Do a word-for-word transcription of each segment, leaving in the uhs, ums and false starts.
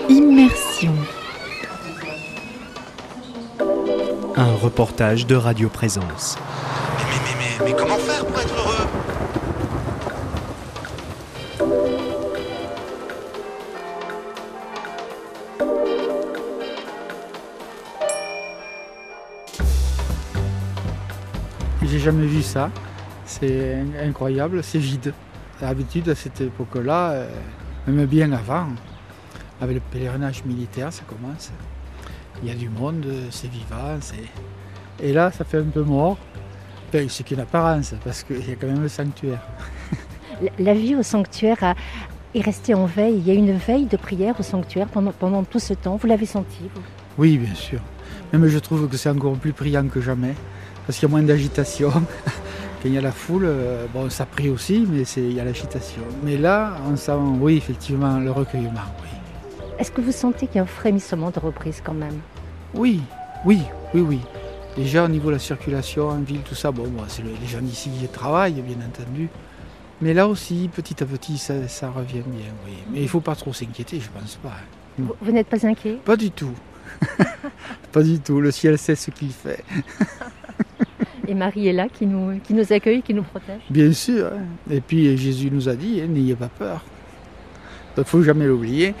Immersion. Un reportage de Radio Présence. Mais, mais, mais, mais, mais comment faire pour être heureux ? J'ai jamais vu ça. C'est incroyable, c'est vide. D'habitude, à cette époque-là, euh, même bien avant, avec le pèlerinage militaire, ça commence. Il y a du monde, c'est vivant. C'est... Et là, ça fait un peu mort. Enfin, c'est qu'une apparence, parce qu'il y a quand même le sanctuaire. La vie au sanctuaire a... est restée en veille. Il y a une veille de prière au sanctuaire pendant, pendant tout ce temps. Vous l'avez senti, vous ? Oui, bien sûr. Même je trouve que c'est encore plus priant que jamais, parce qu'il y a moins d'agitation. Quand il y a la foule, bon, ça prie aussi, mais c'est, il y a l'agitation. Mais là, on sent, oui, effectivement, le recueillement, oui. Est-ce que vous sentez qu'il y a un frémissement de reprise quand même ? Oui, oui, oui, oui. Déjà au niveau de la circulation en ville, tout ça, bon, moi, c'est le, les gens d'ici qui travaillent, bien entendu. Mais là aussi, petit à petit, ça, ça revient bien, oui. Mais il ne faut pas trop s'inquiéter, je ne pense pas. Vous, vous n'êtes pas inquiet ? Pas du tout. Pas du tout, le ciel sait ce qu'il fait. Et Marie est là, qui nous, qui nous accueille, qui nous protège ? Bien sûr. Et puis Jésus nous a dit, hein, n'ayez pas peur. Il ne faut jamais l'oublier.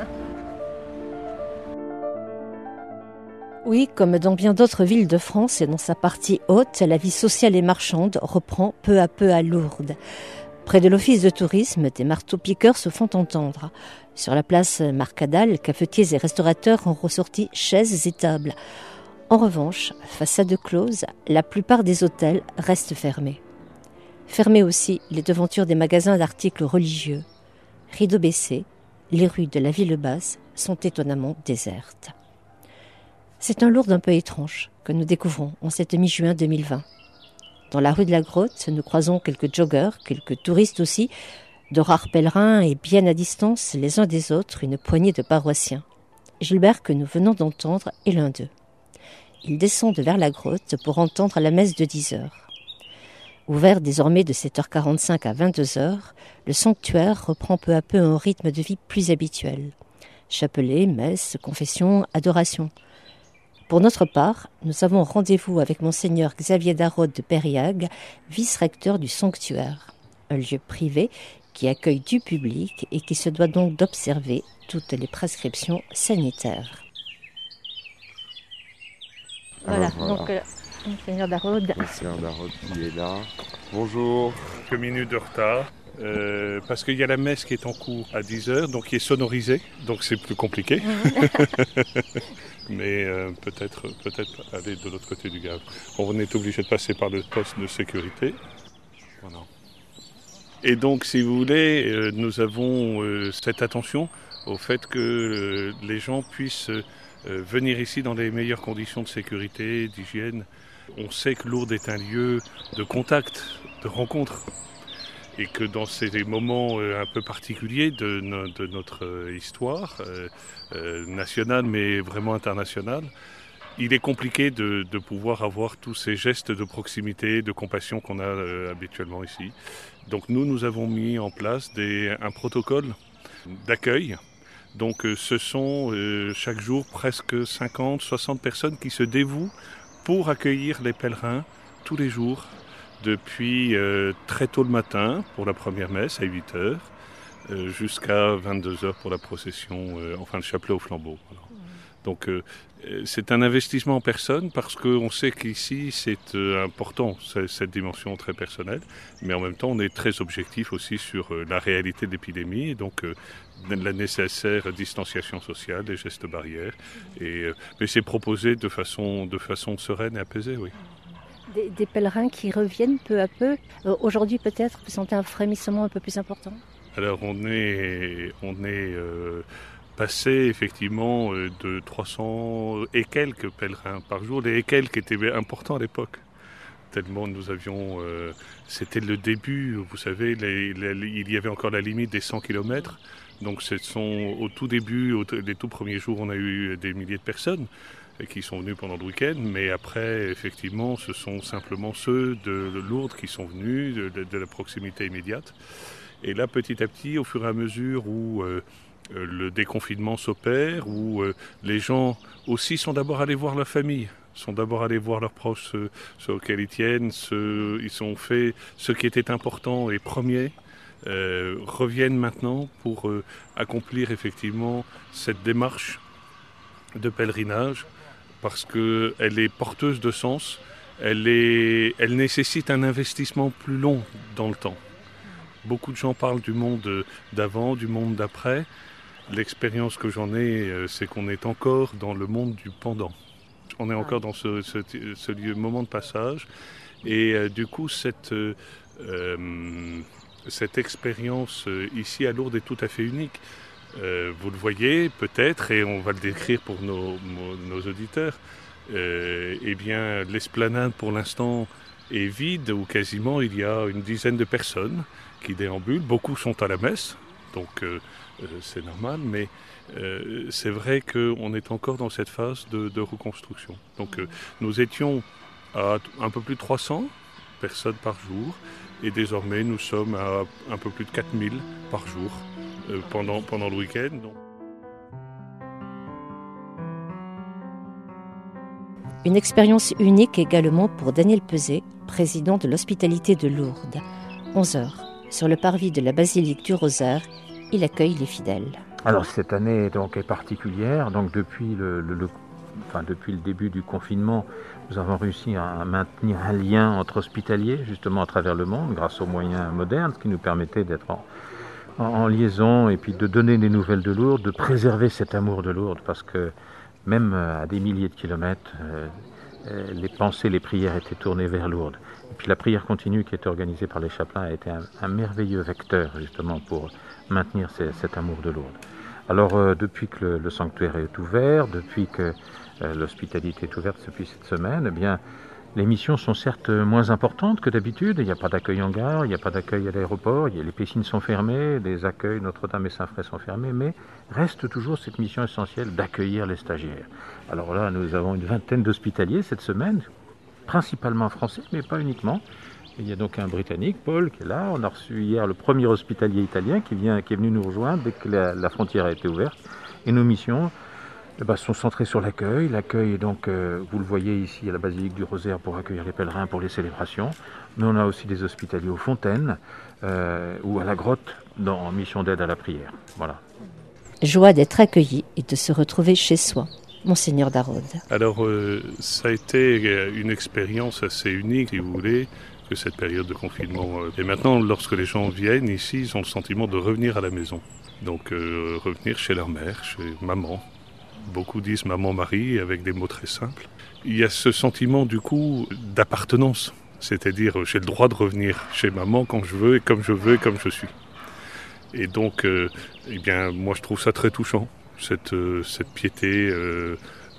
Oui, comme dans bien d'autres villes de France et dans sa partie haute, la vie sociale et marchande reprend peu à peu à Lourdes. Près de l'office de tourisme, des marteaux-piqueurs se font entendre. Sur la place Marcadal, cafetiers et restaurateurs ont ressorti chaises et tables. En revanche, façade close, la plupart des hôtels restent fermés. Fermées aussi les devantures des magasins d'articles religieux. Rideaux baissés, les rues de la ville basse sont étonnamment désertes. C'est un Lourdes un peu étrange que nous découvrons en cette mi-juin deux mille vingt. Dans la rue de la Grotte, nous croisons quelques joggeurs, quelques touristes aussi, de rares pèlerins et bien à distance les uns des autres une poignée de paroissiens. Gilbert, que nous venons d'entendre, est l'un d'eux. Ils descendent vers la grotte pour entendre la messe de dix heures. Ouvert désormais de sept heures quarante-cinq à vingt-deux heures, le sanctuaire reprend peu à peu un rythme de vie plus habituel. Chapelet, messe, confession, adoration. Pour notre part, nous avons rendez-vous avec monseigneur Xavier Darod de Périague, vice-recteur du sanctuaire, un lieu privé qui accueille du public et qui se doit donc d'observer toutes les prescriptions sanitaires. Voilà, voilà, donc euh, monseigneur Darod. Monseigneur Darod qui est là. Bonjour. Quelques minutes de retard. Euh, parce qu'il y a la messe qui est en cours à dix heures, donc qui est sonorisée, donc c'est plus compliqué. Mais euh, peut-être, peut-être aller de l'autre côté du Gave. On est obligé de passer par le poste de sécurité. Voilà. Et donc, si vous voulez, euh, nous avons euh, cette attention au fait que euh, les gens puissent euh, venir ici dans les meilleures conditions de sécurité, d'hygiène. On sait que Lourdes est un lieu de contact, de rencontre. Et que dans ces moments un peu particuliers de, no, de notre histoire euh, euh, nationale, mais vraiment internationale, il est compliqué de, de pouvoir avoir tous ces gestes de proximité, de compassion qu'on a euh, habituellement ici. Donc nous, nous avons mis en place des, un protocole d'accueil. Donc euh, ce sont euh, chaque jour presque cinquante, soixante personnes qui se dévouent pour accueillir les pèlerins tous les jours. Depuis euh, très tôt le matin pour la première messe à huit heures euh, jusqu'à vingt-deux heures pour la procession, euh, enfin le chapelet au flambeau. Voilà. Donc euh, c'est un investissement en personne parce qu'on sait qu'ici c'est euh, important, c'est, cette dimension très personnelle, mais en même temps on est très objectif aussi sur euh, la réalité de l'épidémie et donc euh, la nécessaire distanciation sociale, les gestes barrières. Et, euh, mais c'est proposé de façon, de façon sereine et apaisée, oui. Des, des pèlerins qui reviennent peu à peu. Euh, aujourd'hui, peut-être, vous sentez un frémissement un peu plus important ? Alors, on est, on est euh, passé effectivement euh, de trois cents et quelques pèlerins par jour. Les et quelques étaient importants à l'époque. Tellement nous avions... Euh, c'était le début, vous savez, les, les, il y avait encore la limite des cent kilomètres. Donc, ce sont, au tout début, au, les tout premiers jours, on a eu des milliers de personnes qui sont venus pendant le week-end, mais après, effectivement, ce sont simplement ceux de Lourdes qui sont venus, de, de, de la proximité immédiate. Et là, petit à petit, au fur et à mesure où euh, euh, le déconfinement s'opère, où euh, les gens aussi sont d'abord allés voir leur famille, sont d'abord allés voir leurs proches, ceux, ceux auxquels ils tiennent, ceux, ils ont fait ce qui était important et premier, euh, reviennent maintenant pour euh, accomplir effectivement cette démarche de pèlerinage, parce qu'elle est porteuse de sens, elle, est, elle nécessite un investissement plus long dans le temps. Beaucoup de gens parlent du monde d'avant, du monde d'après. L'expérience que j'en ai, c'est qu'on est encore dans le monde du pendant. On est encore dans ce, ce, ce lieu, moment de passage. Et euh, du coup, cette, euh, cette expérience ici à Lourdes est tout à fait unique. Euh, vous le voyez peut-être, et on va le décrire pour nos, nos, nos auditeurs, euh, eh bien, l'esplanade pour l'instant est vide, ou quasiment il y a une dizaine de personnes qui déambulent. Beaucoup sont à la messe, donc euh, euh, c'est normal, mais euh, c'est vrai qu'on est encore dans cette phase de, de reconstruction. Donc euh, nous étions à un peu plus de trois cents personnes par jour, et désormais nous sommes à un peu plus de quatre mille par jour. Pendant, pendant le week-end. Donc. Une expérience unique également pour Daniel Peset, président de l'hospitalité de Lourdes. onze heures, sur le parvis de la basilique du Rosaire, il accueille les fidèles. Alors cette année donc, est particulière. Donc, depuis, le, le, le, enfin, depuis le début du confinement, nous avons réussi à maintenir un lien entre hospitaliers, justement à travers le monde, grâce aux moyens modernes, ce qui nous permettait d'être en en liaison et puis de donner des nouvelles de Lourdes, de préserver cet amour de Lourdes, parce que même à des milliers de kilomètres, euh, les pensées, les prières étaient tournées vers Lourdes. Et puis la prière continue qui est organisée par les chapelains a été un, un merveilleux vecteur justement pour maintenir ces, cet amour de Lourdes. Alors euh, depuis que le, le sanctuaire est ouvert, depuis que euh, l'hospitalité est ouverte depuis cette semaine, eh bien les missions sont certes moins importantes que d'habitude. Il n'y a pas d'accueil en gare, il n'y a pas d'accueil à l'aéroport, les piscines sont fermées, les accueils Notre-Dame et Saint-Fray sont fermés, mais reste toujours cette mission essentielle d'accueillir les stagiaires. Alors là, nous avons une vingtaine d'hospitaliers cette semaine, principalement français, mais pas uniquement. Il y a donc un Britannique, Paul, qui est là. On a reçu hier le premier hospitalier italien qui, vient, qui est venu nous rejoindre dès que la, la frontière a été ouverte. Et nos missions Eh ben, sont centrés sur l'accueil. L'accueil est donc, euh, vous le voyez ici à la basilique du Rosaire pour accueillir les pèlerins pour les célébrations. Mais on a aussi des hospitaliers aux fontaines euh, ou à la grotte dans, en mission d'aide à la prière. Voilà. Joie d'être accueilli et de se retrouver chez soi. Monseigneur Daraude. Alors, euh, ça a été une expérience assez unique, si vous voulez, que cette période de confinement. Et maintenant, lorsque les gens viennent ici, ils ont le sentiment de revenir à la maison. Donc, euh, revenir chez leur mère, chez maman. Beaucoup disent maman Marie avec des mots très simples. Il y a ce sentiment du coup d'appartenance, c'est-à-dire j'ai le droit de revenir chez maman quand je veux et comme je veux et comme je suis. Et donc, euh, eh bien, moi je trouve ça très touchant, cette, euh, cette piété euh,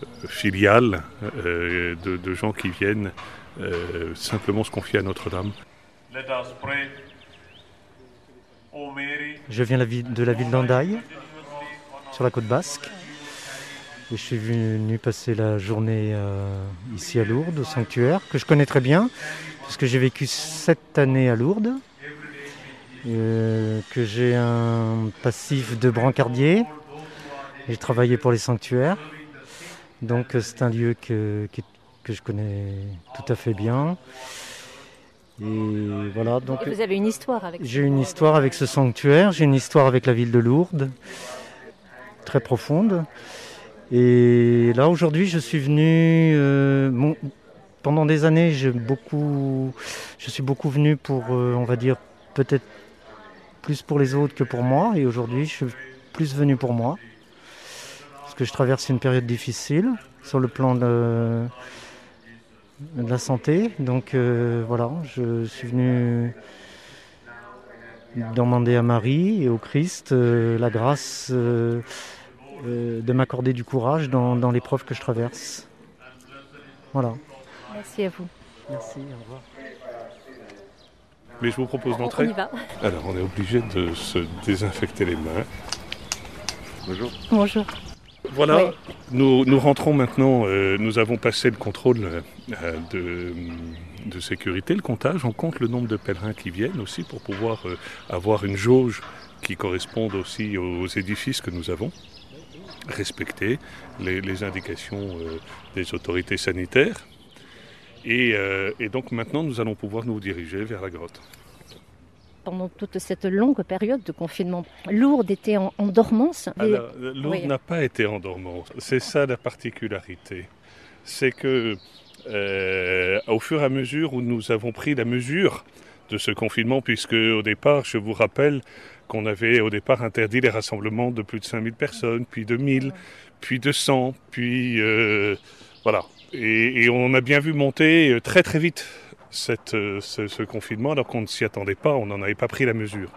filiale euh, de, de gens qui viennent euh, simplement se confier à Notre-Dame. Je viens de la ville d'Hendaye, sur la côte basque. Et je suis venu passer la journée euh, ici à Lourdes, au sanctuaire, que je connais très bien, puisque j'ai vécu sept années à Lourdes, euh, que j'ai un passif de brancardier, j'ai travaillé pour les sanctuaires, donc c'est un lieu que, que, que je connais tout à fait bien. Et voilà, donc, et vous avez une histoire avec J'ai une histoire avec ce sanctuaire, j'ai une histoire avec la ville de Lourdes, très profonde. Et là, aujourd'hui, je suis venu... Euh, bon, pendant des années, j'ai beaucoup, je suis beaucoup venu pour, euh, on va dire, peut-être plus pour les autres que pour moi. Et aujourd'hui, je suis plus venu pour moi. Parce que je traverse une période difficile sur le plan de, de la santé. Donc euh, voilà, je suis venu demander à Marie et au Christ euh, la grâce... Euh, Euh, de m'accorder du courage dans, dans l'épreuve que je traverse. Voilà. Merci à vous. Merci, au revoir. Mais je vous propose d'entrer. On y va. Alors, on est obligé de se désinfecter les mains. Bonjour. Bonjour. Voilà, oui. nous, nous rentrons maintenant, euh, nous avons passé le contrôle euh, de, de sécurité, le comptage. On compte le nombre de pèlerins qui viennent aussi pour pouvoir euh, avoir une jauge qui correspondent aussi aux édifices que nous avons, respecter les, les indications euh, des autorités sanitaires. Et, euh, et donc maintenant, nous allons pouvoir nous diriger vers la grotte. Pendant toute cette longue période de confinement, Lourdes était en, en dormance. Alors, Lourdes oui. n'a pas été en dormance. C'est ça la particularité. C'est que, euh, au fur et à mesure où nous avons pris la mesure de ce confinement, puisque au départ, je vous rappelle qu'on avait au départ interdit les rassemblements de plus de cinq mille personnes, puis de mille, puis de cent, puis euh, voilà. Et, et on a bien vu monter très très vite cette, ce, ce confinement, alors qu'on ne s'y attendait pas, on n'en avait pas pris la mesure.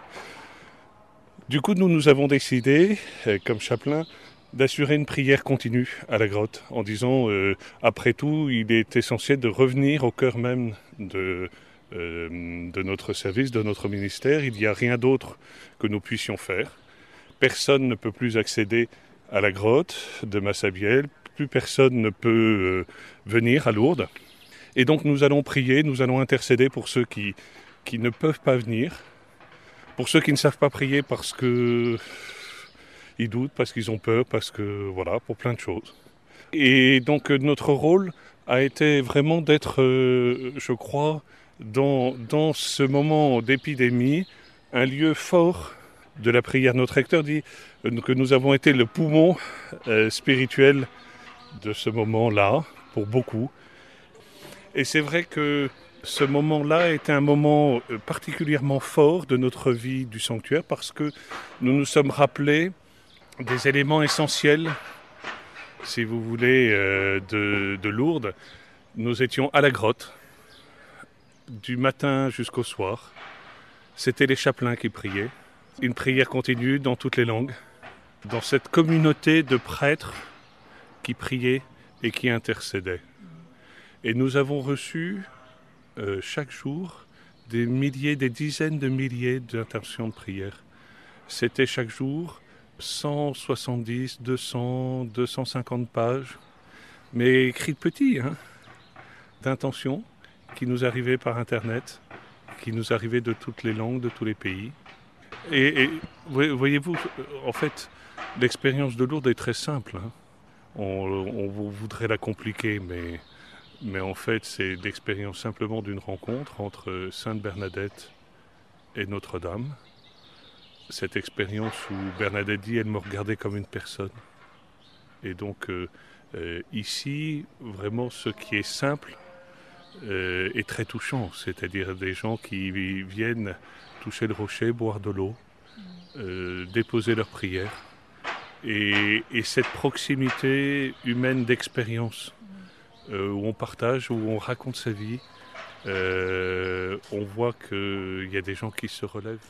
Du coup, nous nous avons décidé, comme chapelain, d'assurer une prière continue à la grotte, en disant, euh, après tout, il est essentiel de revenir au cœur même de, euh, de notre service, de notre ministère. Il n'y a rien d'autre que nous puissions faire. Personne ne peut plus accéder à la grotte de Massabielle, plus personne ne peut euh, venir à Lourdes. Et donc nous allons prier, nous allons intercéder pour ceux qui, qui ne peuvent pas venir, pour ceux qui ne savent pas prier parce que ils doutent, parce qu'ils ont peur, parce que voilà, pour plein de choses. Et donc notre rôle a été vraiment d'être, euh, je crois, dans, dans ce moment d'épidémie, un lieu fort de la prière. Notre recteur dit que nous avons été le poumon euh, spirituel de ce moment-là, pour beaucoup. Et c'est vrai que ce moment-là était un moment particulièrement fort de notre vie du sanctuaire parce que nous nous sommes rappelés des éléments essentiels, si vous voulez, euh, de, de Lourdes. Nous étions à la grotte, du matin jusqu'au soir. C'était les chapelains qui priaient. Une prière continue dans toutes les langues, dans cette communauté de prêtres qui priaient et qui intercédaient. Et nous avons reçu euh, chaque jour des milliers, des dizaines de milliers d'intentions de prière. C'était chaque jour cent soixante-dix, deux cents, deux cent cinquante pages, mais écrites petit, hein, d'intentions qui nous arrivaient par Internet, qui nous arrivaient de toutes les langues, de tous les pays. Et, et voyez-vous, en fait, l'expérience de Lourdes est très simple. Hein. On, on voudrait la compliquer, mais... Mais en fait, c'est l'expérience simplement d'une rencontre entre Sainte Bernadette et Notre-Dame. Cette expérience où Bernadette dit « elle me regardait comme une personne ». Et donc euh, euh, ici, vraiment ce qui est simple euh, est très touchant. C'est-à-dire des gens qui viennent toucher le rocher, boire de l'eau, euh, déposer leurs prières. Et, et cette proximité humaine d'expérience. Euh, où on partage, où on raconte sa vie, euh, on voit qu'il y a des gens qui se relèvent.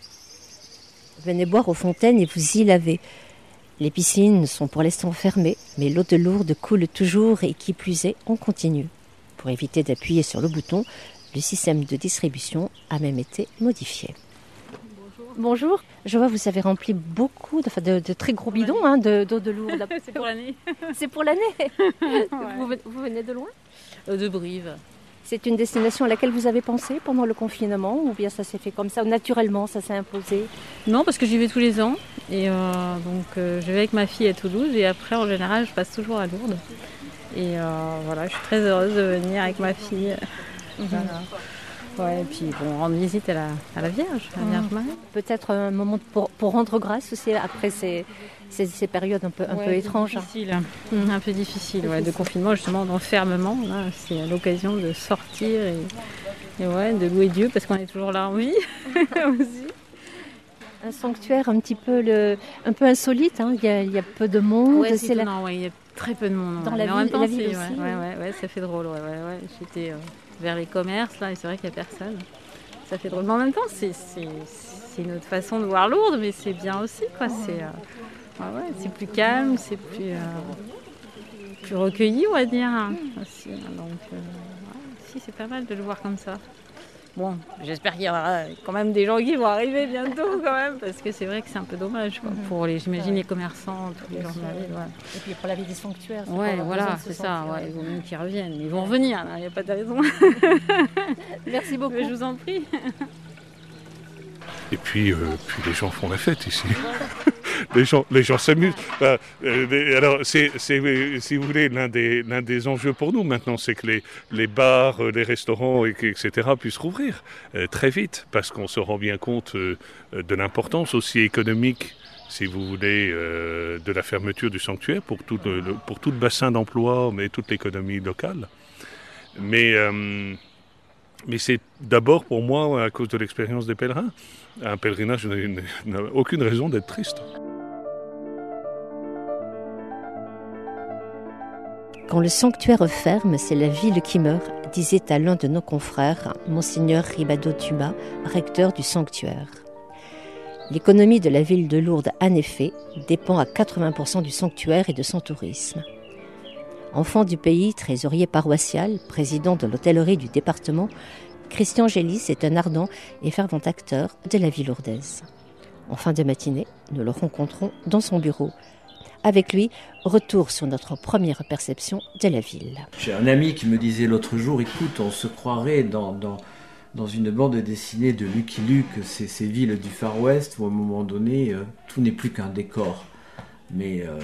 Venez boire aux fontaines et vous y lavez. Les piscines sont pour l'instant fermées, mais l'eau de Lourdes coule toujours et qui plus est, on continue. Pour éviter d'appuyer sur le bouton, le système de distribution a même été modifié. Bonjour, je vois que vous avez rempli beaucoup de, de, de très gros bidons hein, de, d'eau de Lourdes. C'est pour l'année. C'est pour l'année. Ouais. vous, vous venez de loin euh, De Brive. C'est une destination à laquelle vous avez pensé pendant le confinement ou bien ça s'est fait comme ça, ou naturellement ça s'est imposé? Non, parce que j'y vais tous les ans. Et euh, donc euh, je vais avec ma fille à Toulouse et après en général je passe toujours à Lourdes. Et euh, voilà, je suis très heureuse de venir avec ma fille. Mm-hmm. Voilà. Ouais, et puis bon, rendre visite à la, à la Vierge, à la Vierge Marie. Peut-être un moment pour, pour rendre grâce aussi après ces, ces, ces périodes un peu, un ouais, peu étranges. Difficile. Mmh. Un peu difficile, ouais, de confinement, justement, d'enfermement. Là, c'est l'occasion de sortir et, et ouais, de louer Dieu parce qu'on est toujours là en vie aussi. Un sanctuaire un petit peu, le, un peu insolite, hein. il, y a, il y a peu de monde. Ouais, c'est la... ouais, il y a très peu de monde. Dans ouais. la, Mais ville, en même temps, la ville aussi. Ouais, ouais, ouais, ouais, ça fait drôle. Ouais, ouais, ouais. J'étais... Euh... vers les commerces, là, et c'est vrai qu'il n'y a personne. Ça fait drôle. Mais en même temps, c'est, c'est, c'est une autre façon de voir Lourdes, mais c'est bien aussi, quoi. C'est, euh, ouais, ouais, c'est plus calme, c'est plus, euh, plus recueilli, on va dire, hein, aussi. Donc, euh, ouais, si, c'est pas mal de le voir comme ça. Bon, j'espère qu'il y aura quand même des gens qui vont arriver bientôt, quand même, parce que c'est vrai que c'est un peu dommage, quoi, pour les, j'imagine, les commerçants, tous les gens de la ville. Ouais. Et puis pour la vie des sanctuaires. C'est ouais, voilà, c'est ça. Ouais, il vaut mieux qu'ils reviennent. Ils vont revenir, il n'y a pas de raison. Merci beaucoup. Mais je vous en prie. Et puis, euh, puis les gens font la fête ici. les gens, les gens s'amusent. Bah, euh, alors, c'est, c'est, si vous voulez, l'un des, l'un des enjeux pour nous maintenant, c'est que les, les bars, les restaurants, et cetera, puissent rouvrir euh, très vite, parce qu'on se rend bien compte euh, de l'importance aussi économique, si vous voulez, euh, de la fermeture du sanctuaire pour tout le, pour tout le bassin d'emploi, mais toute l'économie locale. Mais, euh, mais c'est d'abord pour moi à cause de l'expérience des pèlerins. Un pèlerinage n'a aucune raison d'être triste. Quand le sanctuaire ferme, c'est la ville qui meurt, disait à l'un de nos confrères, Monseigneur Ribado Tuma, recteur du sanctuaire. L'économie de la ville de Lourdes, en effet, dépend à quatre-vingts pour cent du sanctuaire et de son tourisme. Enfant du pays, trésorier paroissial, président de l'hôtellerie du département, Christian Gélis est un ardent et fervent acteur de la vie lourdaise. En fin de matinée, nous le rencontrons dans son bureau. Avec lui, retour sur notre première perception de la ville. J'ai un ami qui me disait l'autre jour, écoute, on se croirait dans... dans... dans une bande dessinée de Lucky Luke, ces, ces villes du Far West, où à un moment donné, euh, tout n'est plus qu'un décor. Mais euh,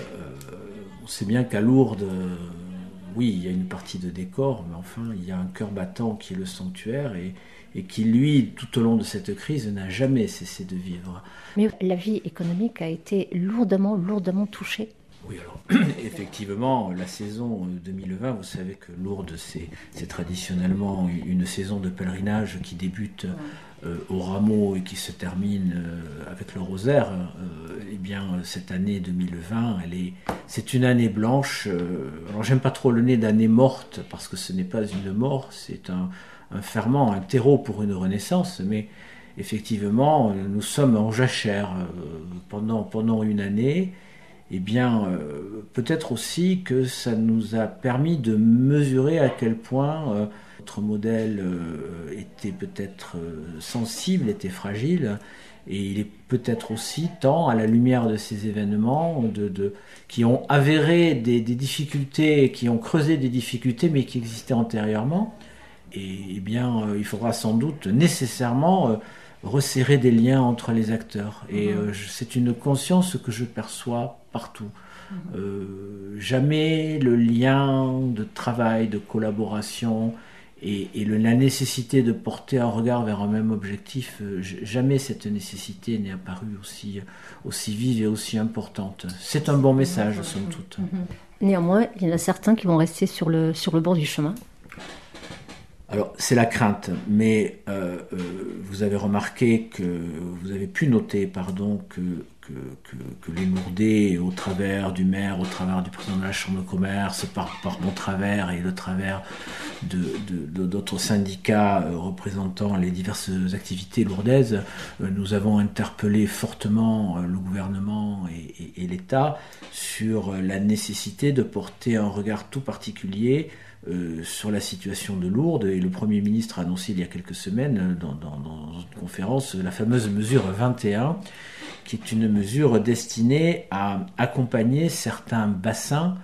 on sait bien qu'à Lourdes, euh, oui, il y a une partie de décor, mais enfin, il y a un cœur battant qui est le sanctuaire, et, et qui, lui, tout au long de cette crise, n'a jamais cessé de vivre. Mais la vie économique a été lourdement, lourdement touchée. Oui, alors, effectivement, la saison deux mille vingt, vous savez que Lourdes, c'est, c'est traditionnellement une saison de pèlerinage qui débute euh, au rameau et qui se termine euh, avec le rosaire. Euh, eh bien, cette année deux mille vingt, elle est, c'est une année blanche. Euh, alors, j'aime pas trop le nez d'année morte, parce que ce n'est pas une mort, c'est un, un ferment, un terreau pour une renaissance, mais effectivement, nous sommes en jachère euh, pendant, pendant une année. Eh bien, euh, peut-être aussi que ça nous a permis de mesurer à quel point euh, notre modèle euh, était peut-être euh, sensible, était fragile, et il est peut-être aussi temps, à la lumière de ces événements, de, de, qui ont avéré des, des difficultés, qui ont creusé des difficultés, mais qui existaient antérieurement. Et eh bien, euh, il faudra sans doute nécessairement euh, resserrer des liens entre les acteurs. Et euh, je, c'est une conscience que je perçois partout. Euh, jamais le lien de travail, de collaboration et, et le, la nécessité de porter un regard vers un même objectif, euh, jamais cette nécessité n'est apparue aussi, aussi vive et aussi importante. C'est un bon message, somme toute. Néanmoins, il y en a certains qui vont rester sur le, sur le bord du chemin. Alors, c'est la crainte, mais euh, euh, vous avez remarqué que, vous avez pu noter, pardon, que, que, que, que les Lourdais, au travers du maire, au travers du président de la Chambre de commerce, par, par mon travers et le travers de, de, de, d'autres syndicats euh, représentant les diverses activités lourdaises, euh, nous avons interpellé fortement euh, le gouvernement et, et, et l'État sur la nécessité de porter un regard tout particulier Euh, sur la situation de Lourdes, et le Premier ministre a annoncé il y a quelques semaines dans, dans, dans une conférence la fameuse mesure vingt et un, qui est une mesure destinée à accompagner certains bassins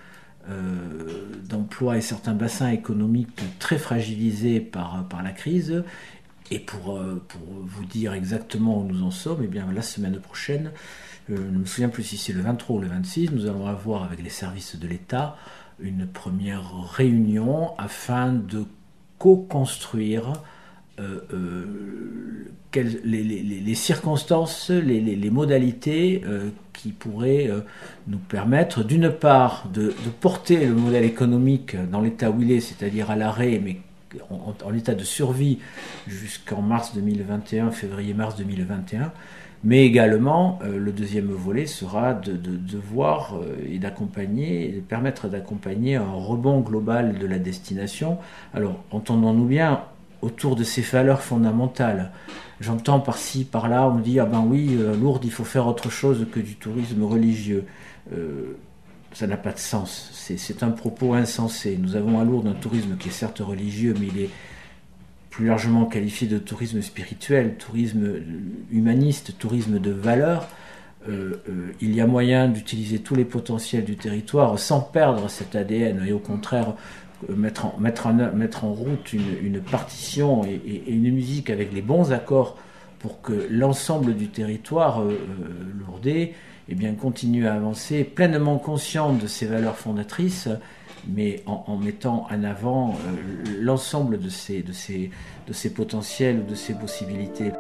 euh, d'emploi et certains bassins économiques très fragilisés par, par la crise. Et pour, euh, pour vous dire exactement où nous en sommes, eh bien, la semaine prochaine, euh, je ne me souviens plus si c'est le vingt-trois ou le vingt-six, nous allons avoir avec les services de l'État une première réunion afin de co-construire euh, euh, quelles, les, les, les circonstances, les, les, les modalités euh, qui pourraient euh, nous permettre d'une part de, de porter le modèle économique dans l'état où il est, c'est-à-dire à l'arrêt, mais en, en état de survie jusqu'en mars deux mille vingt et un, février-mars deux mille vingt et un, mais également, euh, le deuxième volet sera de, de, de voir euh, et d'accompagner, et de permettre d'accompagner un rebond global de la destination. Alors, entendons-nous bien, autour de ces valeurs fondamentales. J'entends par-ci, par-là, on dit « Ah ben oui, euh, Lourdes, il faut faire autre chose que du tourisme religieux. Euh, » Ça n'a pas de sens. C'est, c'est un propos insensé. Nous avons à Lourdes un tourisme qui est certes religieux, mais il est plus largement qualifié de tourisme spirituel, tourisme humaniste, tourisme de valeur. Euh, euh, il y a moyen d'utiliser tous les potentiels du territoire sans perdre cet A D N et au contraire euh, mettre, en, mettre, en, mettre en route une, une partition et, et, et une musique avec les bons accords pour que l'ensemble du territoire euh, lourdais eh bien, continue à avancer, pleinement conscient de ses valeurs fondatrices, mais en, en mettant en avant euh, l'ensemble de ses, de, ses, de ses potentiels ou de ses possibilités.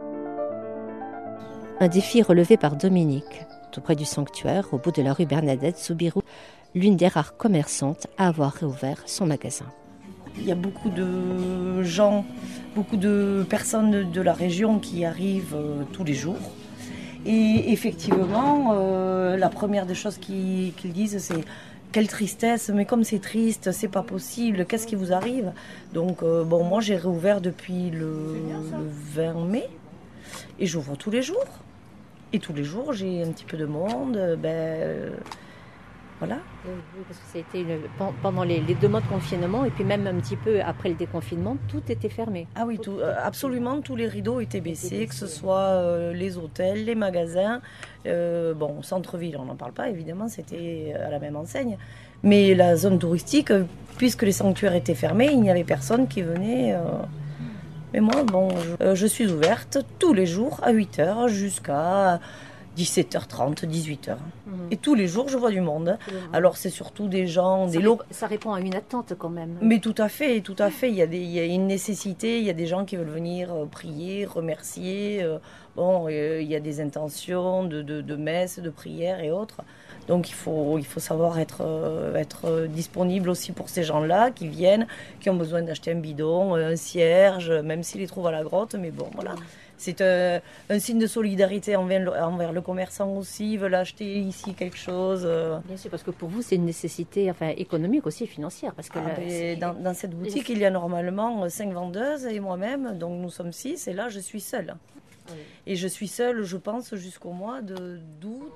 Un défi relevé par Dominique, tout près du sanctuaire, au bout de la rue Bernadette, Soubirous, l'une des rares commerçantes à avoir réouvert son magasin. Il y a beaucoup de gens, beaucoup de personnes de la région qui arrivent euh, tous les jours. Et effectivement, euh, la première des choses qu'ils, qu'ils disent, c'est « Quelle tristesse, mais comme c'est triste, c'est pas possible, qu'est-ce qui vous arrive ?» Donc euh, bon, moi j'ai réouvert depuis le, le vingt mai et j'ouvre tous les jours. Et tous les jours, j'ai un petit peu de monde, ben... Euh, Voilà. Oui, parce que ça a été une, pendant les, les deux mois de confinement et puis même un petit peu après le déconfinement, tout était fermé. Ah oui, tout, euh, absolument, tous les rideaux étaient baissés, que ce soit euh, les hôtels, les magasins. Euh, bon, centre-ville, on n'en parle pas, évidemment, c'était à la même enseigne. Mais la zone touristique, puisque les sanctuaires étaient fermés, il n'y avait personne qui venait. Euh... Mais moi, bon, je, euh, je suis ouverte tous les jours à huit heures jusqu'à dix-sept heures trente, dix-huit heures. Mmh. Et tous les jours, je vois du monde. Mmh. Alors, c'est surtout des gens... Ça, des rép- lo- ça répond à une attente quand même. Mais tout à fait, tout à fait. Il y a, des, il y a une nécessité, il y a des gens qui veulent venir euh, prier, remercier. Euh, bon, euh, il y a des intentions de, de, de messe, de prière et autres. Donc, il faut, il faut savoir être, euh, être disponible aussi pour ces gens-là qui viennent, qui ont besoin d'acheter un bidon, un cierge, même s'ils les trouvent à la grotte. Mais bon, voilà. Mmh. C'est un, un signe de solidarité envers, envers le commerçant aussi. Ils veulent acheter ici quelque chose. Bien sûr, parce que pour vous, c'est une nécessité enfin, économique aussi, financière. Parce que ah, là, dans, dans cette boutique, il y a normalement cinq vendeuses et moi-même. Donc nous sommes six et là, je suis seule. Ah oui. Et je suis seule, je pense, jusqu'au mois de, d'août.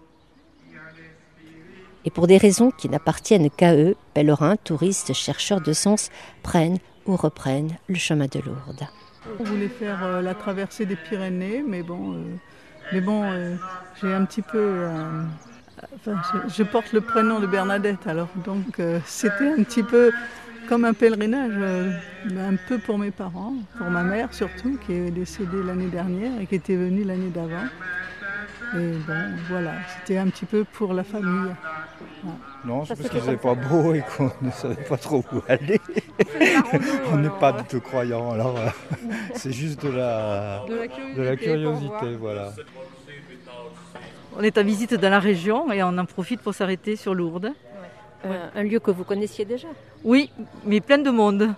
Et pour des raisons qui n'appartiennent qu'à eux, pèlerins, touristes, chercheurs de sens prennent ou reprennent le chemin de Lourdes. On voulait faire euh, la traversée des Pyrénées, mais bon, euh, mais bon euh, j'ai un petit peu... Euh, enfin, je, je porte le prénom de Bernadette, alors donc euh, c'était un petit peu comme un pèlerinage, euh, un peu pour mes parents, pour ma mère surtout, qui est décédée l'année dernière et qui était venue l'année d'avant. Et bon, voilà, c'était un petit peu pour la famille. Ouais. Non, c'est parce qu'il faisait pas beau et qu'on ne savait pas trop où aller. On n'est pas du tout croyants, alors euh, c'est juste de la, de la curiosité, de la curiosité voilà. On est en visite dans la région et on en profite pour s'arrêter sur Lourdes. Ouais. Euh, un lieu que vous connaissiez déjà ? Oui, mais plein de monde.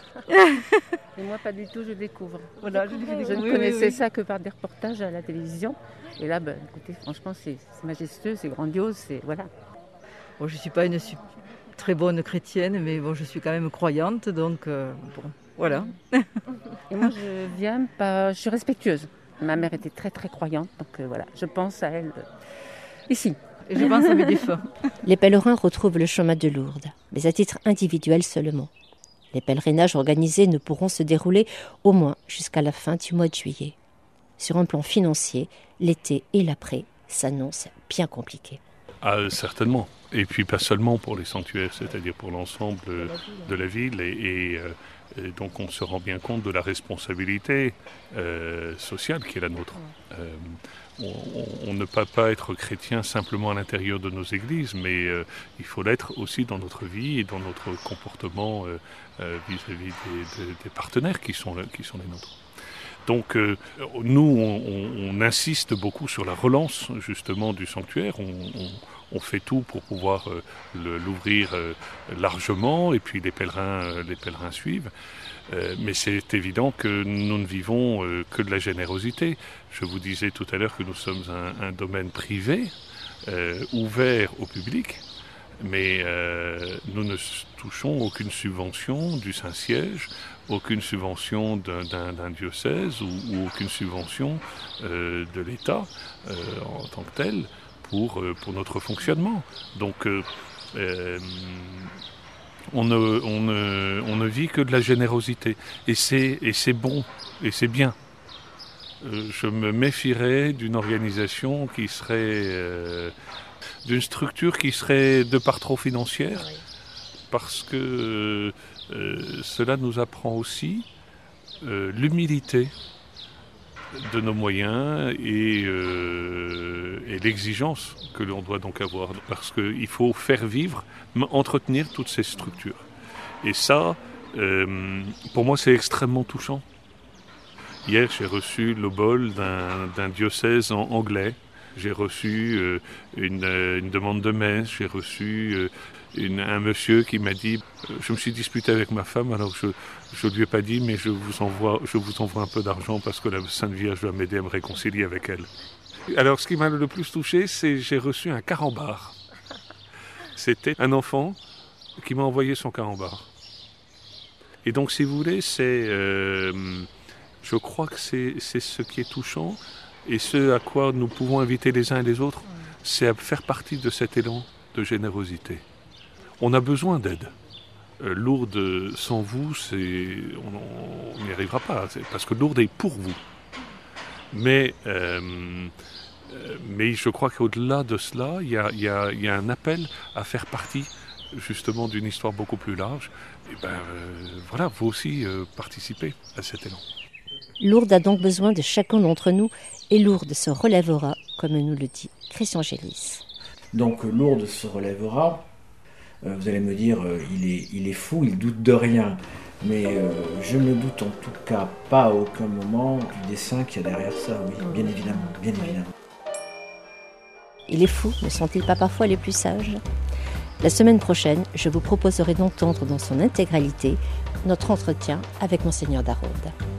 Et moi, pas du tout, je découvre. Voilà, je, je ne oui, connaissais oui, oui. ça que par des reportages à la télévision. Et là, ben, écoutez, franchement, c'est, c'est majestueux, c'est grandiose, c'est voilà. Bon, je ne suis pas une très bonne chrétienne, mais bon, je suis quand même croyante, donc euh, bon, voilà. Et moi, je viens, pas, je suis respectueuse. Ma mère était très très croyante, donc euh, voilà, je pense à elle euh, ici. Et je pense à mes défunts. Les pèlerins retrouvent le chemin de Lourdes, mais à titre individuel seulement. Les pèlerinages organisés ne pourront se dérouler au moins jusqu'à la fin du mois de juillet. Sur un plan financier, l'été et l'après s'annoncent bien compliqués. Ah, certainement. Et puis pas seulement pour les sanctuaires, c'est-à-dire pour l'ensemble de la ville. Et, et, et donc on se rend bien compte de la responsabilité euh, sociale qui est la nôtre. Euh, on, on, on ne peut pas être chrétien simplement à l'intérieur de nos églises, mais euh, il faut l'être aussi dans notre vie et dans notre comportement euh, euh, vis-à-vis des, des, des partenaires qui sont, qui sont les nôtres. Donc euh, nous, on, on insiste beaucoup sur la relance justement du sanctuaire. On, on, on fait tout pour pouvoir euh, le, l'ouvrir euh, largement et puis les pèlerins, euh, les pèlerins suivent. Euh, mais c'est évident que nous ne vivons euh, que de la générosité. Je vous disais tout à l'heure que nous sommes un, un domaine privé, euh, ouvert au public, mais euh, nous ne touchons aucune subvention du Saint-Siège, aucune subvention d'un, d'un, d'un diocèse ou, ou aucune subvention euh, de l'État euh, en tant que tel pour, euh, pour notre fonctionnement. Donc euh, euh, on, ne, on, ne, on ne vit que de la générosité et c'est, et c'est bon et c'est bien. Euh, je me méfierais d'une organisation qui serait, euh, d'une structure qui serait de part trop financière parce que Euh, cela nous apprend aussi euh, l'humilité de nos moyens et, euh, et l'exigence que l'on doit donc avoir. Parce qu'il faut faire vivre, entretenir toutes ces structures. Et ça, euh, pour moi, c'est extrêmement touchant. Hier, j'ai reçu l'obol d'un, d'un diocèse en anglais. J'ai reçu euh, une, une demande de messe. J'ai reçu euh, une, un monsieur qui m'a dit euh, « Je me suis disputé avec ma femme, alors je ne lui ai pas dit, mais je vous, envoie, je vous envoie un peu d'argent parce que la Sainte Vierge doit m'aider à me réconcilier avec elle. » Alors, ce qui m'a le plus touché, c'est que j'ai reçu un carambar. C'était un enfant qui m'a envoyé son carambar. Et donc, si vous voulez, c'est... Euh, Je crois que c'est, c'est ce qui est touchant et ce à quoi nous pouvons inviter les uns et les autres, c'est à faire partie de cet élan de générosité. On a besoin d'aide. Euh, Lourdes, sans vous, c'est, on n'y arrivera pas, c'est parce que Lourdes est pour vous. Mais, euh, mais je crois qu'au-delà de cela, il y a, y a, y a un appel à faire partie justement d'une histoire beaucoup plus large. Et ben euh, voilà, vous aussi euh, participez à cet élan. Lourdes a donc besoin de chacun d'entre nous et Lourdes se relèvera, comme nous le dit Christian Gélis. Donc Lourdes se relèvera. Euh, vous allez me dire, euh, il, est, il est fou, il doute de rien. Mais euh, je ne doute en tout cas pas à aucun moment du dessein qu'il y a derrière ça, oui, bien évidemment, bien évidemment. Il est fou, ne sont-ils pas parfois les plus sages ? La semaine prochaine, je vous proposerai d'entendre dans son intégralité notre entretien avec Monseigneur Daraude.